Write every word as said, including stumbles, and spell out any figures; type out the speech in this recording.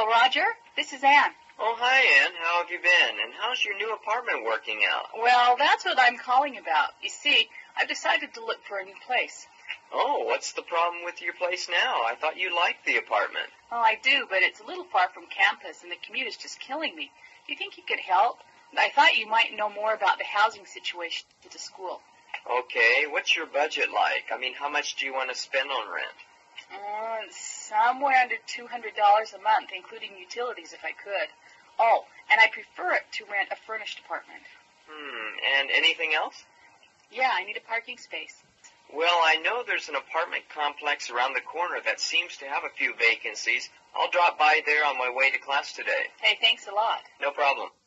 Roger. This is Ann. Oh, hi, Ann. How have you been? And how's your new apartment working out? Well, that's what I'm calling about. You see, I've decided to look for a new place. Oh, what's the problem with your place now? I thought you liked the apartment. Oh, I do, but it's a little far from campus, and the commute is just killing me. Do you think you could help? I thought you might know more about the housing situation at the school. Okay, what's your budget like? I mean, how much do you want to spend on rent? Uh, somewhere under two hundred dollars a month, including utilities if I could. Oh, and I prefer it to rent a furnished apartment. Hmm, and anything else? Yeah, I need a parking space. Well, I know there's an apartment complex around the corner that seems to have a few vacancies. I'll drop by there on my way to class today. Hey, thanks a lot. No problem.